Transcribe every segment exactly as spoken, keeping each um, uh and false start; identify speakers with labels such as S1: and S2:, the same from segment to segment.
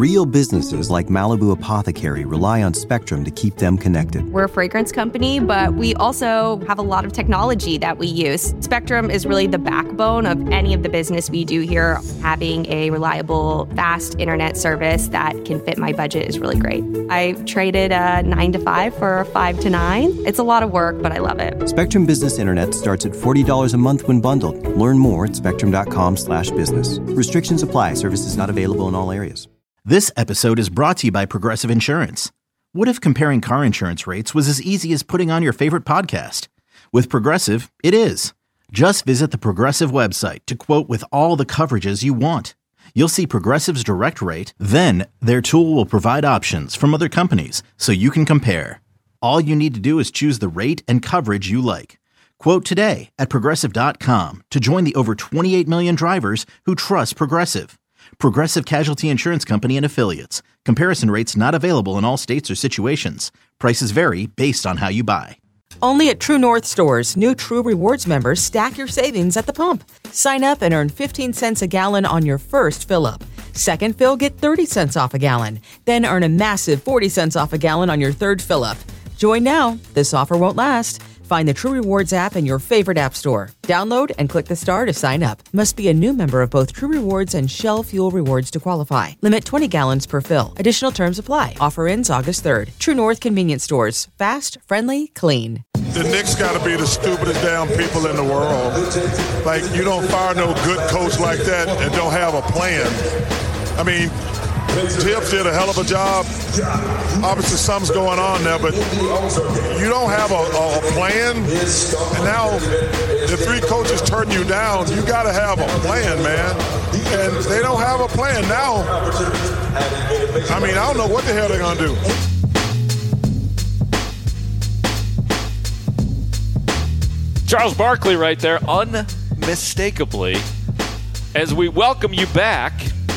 S1: Real businesses like Malibu Apothecary rely on Spectrum to keep them connected.
S2: We're a fragrance company, but we also have a lot of technology that we use. Spectrum is really the backbone of any of the business we do here. Having a reliable, fast internet service that can fit my budget is really great. I traded a nine to five for a five to nine. It's a lot of work, but I love it.
S1: Spectrum Business Internet starts at forty dollars a month when bundled. Learn more at spectrum.com slash business. Restrictions apply. Services not available in all areas.
S3: This episode is brought to you by Progressive Insurance. What if comparing car insurance rates was as easy as putting on your favorite podcast? With Progressive, it is. Just visit the Progressive website to quote with all the coverages you want. You'll see Progressive's direct rate, then their tool will provide options from other companies so you can compare. All you need to do is choose the rate and coverage you like. Quote today at Progressive dot com to join the over twenty-eight million drivers who trust Progressive. Progressive Casualty Insurance Company and Affiliates. Comparison rates not available in all states or situations. Prices vary based on how you buy.
S4: Only at True North stores, new True Rewards members stack your savings at the pump. Sign up and earn fifteen cents a gallon on your first fill-up. Second fill, get thirty cents off a gallon. Then earn a massive forty cents off a gallon on your third fill-up. Join now. This offer won't last. Find the True Rewards app in your favorite app store. Download and click the star to sign up. Must be a new member of both True Rewards and Shell Fuel Rewards to qualify. Limit twenty gallons per fill. Additional terms apply. Offer ends August third. True North Convenience Stores. Fast, friendly, clean.
S5: The Knicks got to be the stupidest damn people in the world. Like, you don't fire no good coach like that and don't have a plan. I mean, Tibbs did a hell of a job. Obviously, something's going on there, but you don't have a, a plan. And now the three coaches turn you down. You got to have a plan, man. And they don't have a plan now. I mean, I don't know what the hell they're going to do.
S6: Charles Barkley right there, unmistakably, as we welcome you back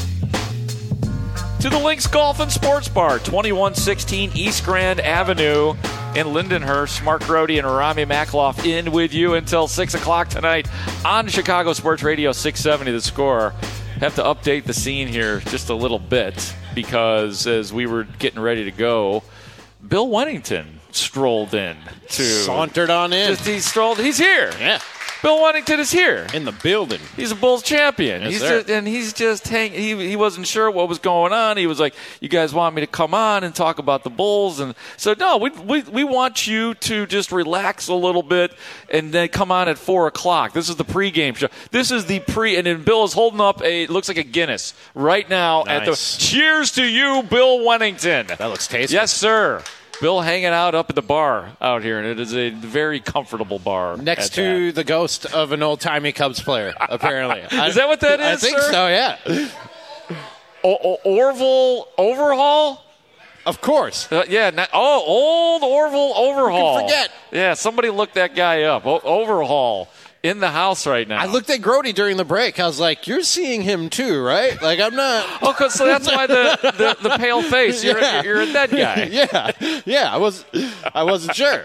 S6: to the Lynx Golf and Sports Bar, twenty-one sixteen East Grand Avenue in Lindenhurst. Mark Grody and Rami Makloff in with you until six o'clock tonight on Chicago Sports Radio six seventy The Score. Have to update the scene here just a little bit because as we were getting ready to go, Bill Wennington strolled in. to
S7: Sauntered on in.
S6: Just, he strolled. He's here.
S7: Yeah.
S6: Bill Wennington is here.
S7: In the building.
S6: He's a Bulls champion.
S7: Yes,
S6: he's
S7: sir.
S6: just, and he's just hanging. He, he wasn't sure what was going on. He was like, you guys want me to come on and talk about the Bulls? And so, no, we, we, we want you to just relax a little bit and then come on at four o'clock. This is the pregame show. This is the pre, and then Bill is holding up a, it looks like a Guinness right now.
S7: Nice.
S6: At the cheers to you, Bill Wennington.
S7: That looks tasty.
S6: Yes, sir. Bill hanging out up at the bar out here, and it is a very comfortable bar.
S7: Next to
S6: that.
S7: the ghost of an old-timey Cubs player, apparently.
S6: Is that what that is,
S7: I think
S6: sir?
S7: so, yeah.
S6: O- o- Orville Overhaul?
S7: Of course.
S6: Uh, yeah. Not, oh, old Orville Overhaul.
S7: Who can forget?
S6: Yeah, somebody looked that guy up. O- Overhaul in the house right now.
S7: I looked at Grody during the break. I was like, you're seeing him too, right? Like, I'm not.
S6: Oh, cause, so that's why the, the, the pale face. You're,
S7: Yeah.
S6: you're a dead guy.
S7: yeah. Yeah, I, was, I wasn't sure.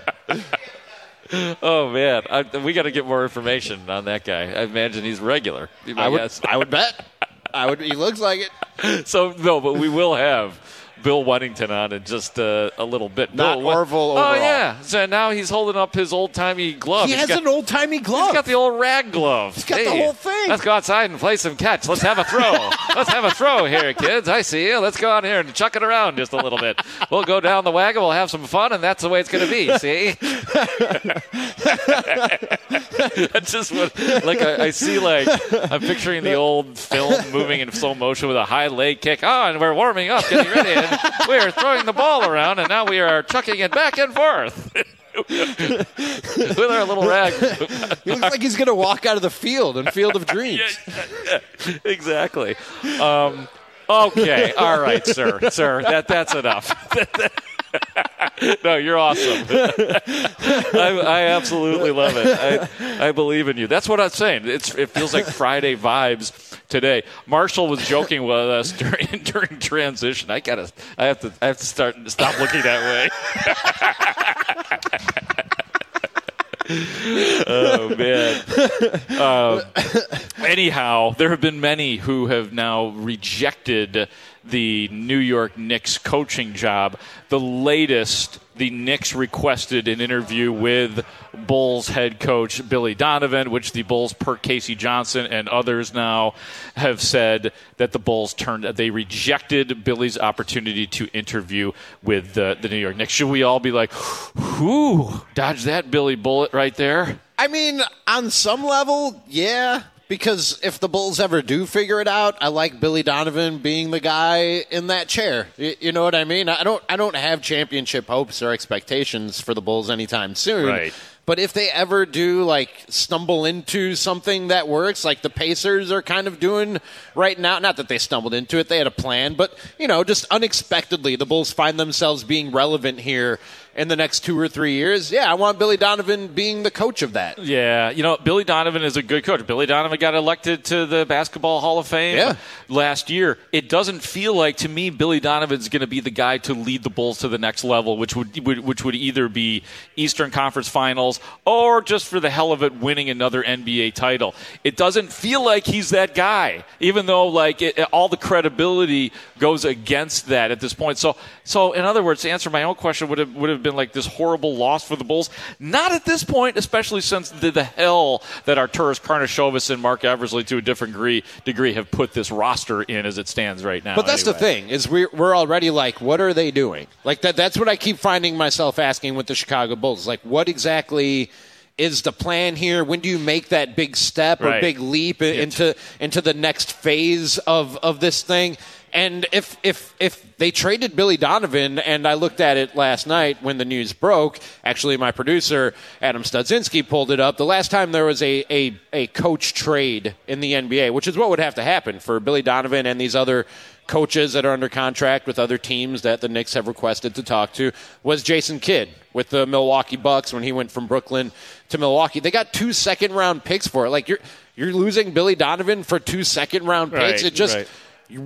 S6: Oh, man. I, we got to get more information on that guy. I imagine he's regular.
S7: I would,
S6: guess.
S7: I would bet. I would. He looks like it.
S6: So, no, but we will have Bill Wennington on in just uh, a little bit.
S7: Not
S6: Bill,
S7: Orville
S6: Oh,
S7: Overall.
S6: yeah. So now he's holding up his old-timey glove.
S7: He
S6: He's
S7: has
S6: got,
S7: an old-timey glove.
S6: He's got the old rag glove.
S7: He's got the whole thing.
S6: Let's go outside and play some catch. Let's have a throw. Let's have a throw here, kids. I see you. Let's go out here and chuck it around just a little bit. We'll go down the wagon. We'll have some fun, and that's the way it's going to be, see? That's just what, like, I, I see, like, I'm picturing the old film moving in slow motion with a high leg kick. Oh, and we're warming up, getting ready, and we're throwing the ball around, and now we are chucking it back and forth. With our little rag.
S7: He looks like he's going to walk out of the field in Field of Dreams.
S6: Yeah, yeah, yeah. Exactly. Um, okay. All right, sir. Sir, that that's enough. No, you're awesome. I, I absolutely love it. I, I believe in you. That's what I'm saying. It's, it feels like Friday vibes today. Marshall was joking with us during during transition. I gotta. I have to. I have to start stop looking that way. Oh man. Uh, anyhow, there have been many who have now rejected the New York Knicks coaching job. The latest, the Knicks requested an interview with Bulls head coach Billy Donovan, which the Bulls, per Casey Johnson and others now, have said that the Bulls turned, they rejected Billy's opportunity to interview with the, the New York Knicks. Should we all be like, whew, dodge that Billy bullet right there?
S7: I mean, on some level, yeah. Because if the Bulls ever do figure it out, I like Billy Donovan being the guy in that chair. You, you know what I mean? I don't I don't have championship hopes or expectations for the Bulls anytime soon.
S6: Right.
S7: But if they ever do, like, stumble into something that works, like the Pacers are kind of doing right now, not that they stumbled into it, they had a plan, but, you know, just unexpectedly, the Bulls find themselves being relevant here in the next two or three years. Yeah, I want Billy Donovan being the coach of that.
S6: Yeah, you know, Billy Donovan is a good coach. Billy Donovan got elected to the Basketball Hall of Fame
S7: yeah.
S6: last year. It doesn't feel like, to me, Billy Donovan's going to be the guy to lead the Bulls to the next level, which would, would which would either be Eastern Conference Finals or just for the hell of it winning another N B A title. It doesn't feel like he's that guy, even though like it, all the credibility goes against that at this point. So, so in other words, to answer my own question, would have would have been like this horrible loss for the Bulls. Not at this point, especially since the, the hell that Arturas Karnisovas and Mark Eversley, to a different degree, degree, have put this roster in as it stands right now.
S7: But that's
S6: anyway.
S7: the thing, is we're, we're already like, what are they doing? Like that. That's what I keep finding myself asking with the Chicago Bulls. Like, what exactly is the plan here? When do you make that big step or
S6: right.
S7: big leap into into the next phase of, of this thing? And if if if they traded Billy Donovan, and I looked at it last night when the news broke, actually my producer, Adam Studzinski, pulled it up. The last time there was a, a, a coach trade in the N B A, which is what would have to happen for Billy Donovan and these other coaches that are under contract with other teams that the Knicks have requested to talk to, was Jason Kidd with the Milwaukee Bucks when he went from Brooklyn to Milwaukee. They got two second-round picks for it. Like, you're you're losing Billy Donovan for two second-round picks.
S6: Right,
S7: it just...
S6: right.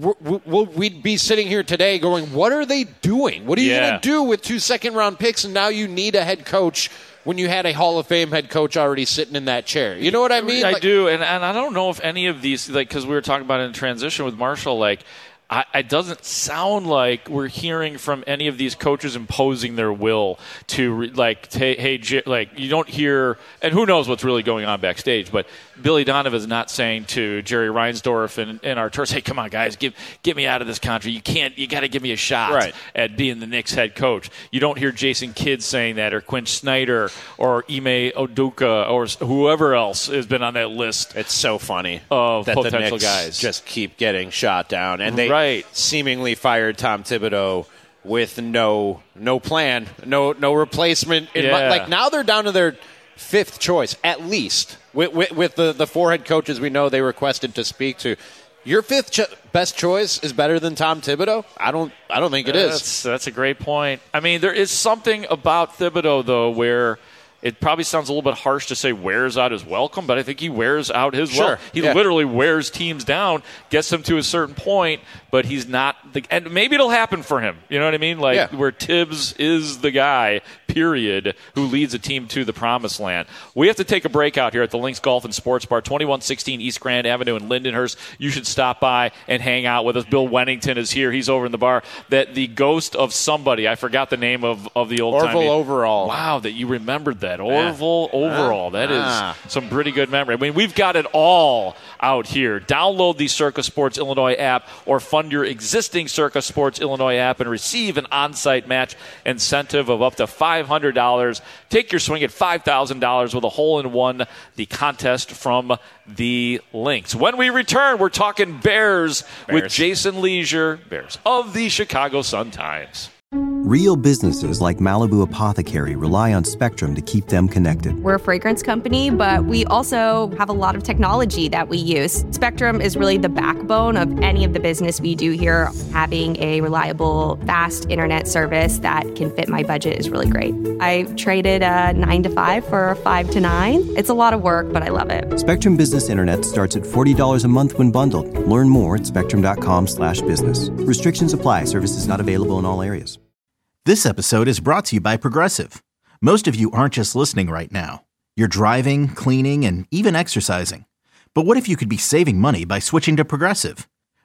S7: We'd be sitting here today going, what are they doing? What are you
S6: yeah.
S7: going to do with two second-round picks, and now you need a head coach when you had a Hall of Fame head coach already sitting in that chair? You know what I mean?
S6: I
S7: like,
S6: do, and, and I don't know if any of these, like, because we were talking about it in transition with Marshall, like, I, it doesn't sound like we're hearing from any of these coaches imposing their will to, re, like, hey, hey, J- like, you don't hear, and who knows what's really going on backstage, but Billy Donovan is not saying to Jerry Reinsdorf and, and Arturas, hey, come on, guys, give, get me out of this contract. You can't, you got to give me a shot
S7: right.
S6: at being the Knicks head coach. You don't hear Jason Kidd saying that, or Quinn Snyder, or Ime Udoka, or whoever else has been on that list.
S7: It's so funny
S6: of
S7: that
S6: potential
S7: the Knicks
S6: guys
S7: just keep getting shot down, and they
S6: right.
S7: seemingly fired Tom Thibodeau with no no plan, no no replacement. In
S6: yeah.
S7: my, like now they're down to their fifth choice at least with, with, with the the four head coaches we know they requested to speak to. Your fifth cho- best choice is better than Tom Thibodeau? I don't I don't think it is.
S6: That's, that's a great point. I mean, there is something about Thibodeau though where it probably sounds a little bit harsh to say wears out his welcome, but I think he wears out his
S7: sure.
S6: welcome. He
S7: yeah.
S6: literally wears teams down, gets them to a certain point, but he's not the, and maybe it'll happen for him. You know what I mean? Like
S7: yeah.
S6: where Tibbs is the guy, period, who leads a team to the promised land. We have to take a break out here at the Lynx Golf and Sports Bar, twenty-one sixteen East Grand Avenue in Lindenhurst. You should stop by and hang out with us. Bill Wennington is here. He's over in the bar. That the ghost of somebody, I forgot the name of, of the old
S7: Orville Overall.
S6: Wow, that you remembered that. Orville yeah. Overall. That
S7: ah.
S6: is some pretty good memory. I mean, we've got it all out here. Download the Circa Sports Illinois app or fund your existing Circa Sports Illinois app and receive an on-site match incentive of up to five hundred dollars. Take your swing at five thousand dollars with a hole-in-one, the contest from the Lynx. When we return, we're talking Bears,
S7: Bears.
S6: with Jason Leisure, Bears, of the Chicago Sun-Times.
S1: Real businesses like Malibu Apothecary rely on Spectrum to keep them connected.
S2: We're a fragrance company, but we also have a lot of technology that we use. Spectrum is really the backbone of any of the business we do here. Having a reliable, fast internet service that can fit my budget is really great. I traded a nine to five for a five to nine. It's a lot of work, but I love it.
S1: Spectrum Business Internet starts at forty dollars a month when bundled. Learn more at spectrum.com slash business. Restrictions apply. Services not available in all areas.
S3: This episode is brought to you by Progressive. Most of you aren't just listening right now. You're driving, cleaning, and even exercising. But what if you could be saving money by switching to Progressive?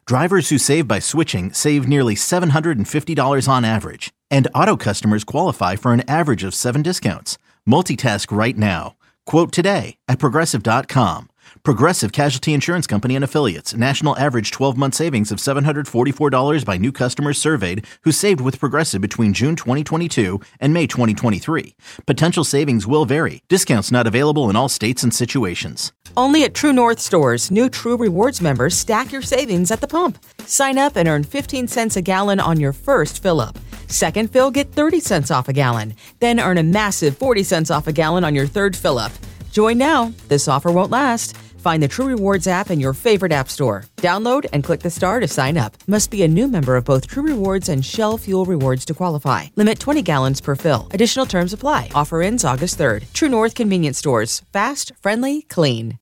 S3: Drivers who save by switching save nearly seven hundred fifty dollars on average. And auto customers qualify for an average of seven discounts. Multitask right now. Quote today at Progressive dot com. Progressive Casualty Insurance Company and Affiliates. National average twelve-month savings of seven hundred forty-four dollars by new customers surveyed who saved with Progressive between June twenty twenty-two and May twenty twenty-three. Potential savings will vary. Discounts not available in all states and situations.
S4: Only at True North stores, new True Rewards members stack your savings at the pump. Sign up and earn fifteen cents a gallon on your first fill-up. Second fill, get thirty cents off a gallon. Then earn a massive forty cents off a gallon on your third fill-up. Join now. This offer won't last. Find the True Rewards app in your favorite app store. Download and click the star to sign up. Must be a new member of both True Rewards and Shell Fuel Rewards to qualify. Limit twenty gallons per fill. Additional terms apply. Offer ends August third. True North Convenience Stores. Fast, friendly, clean.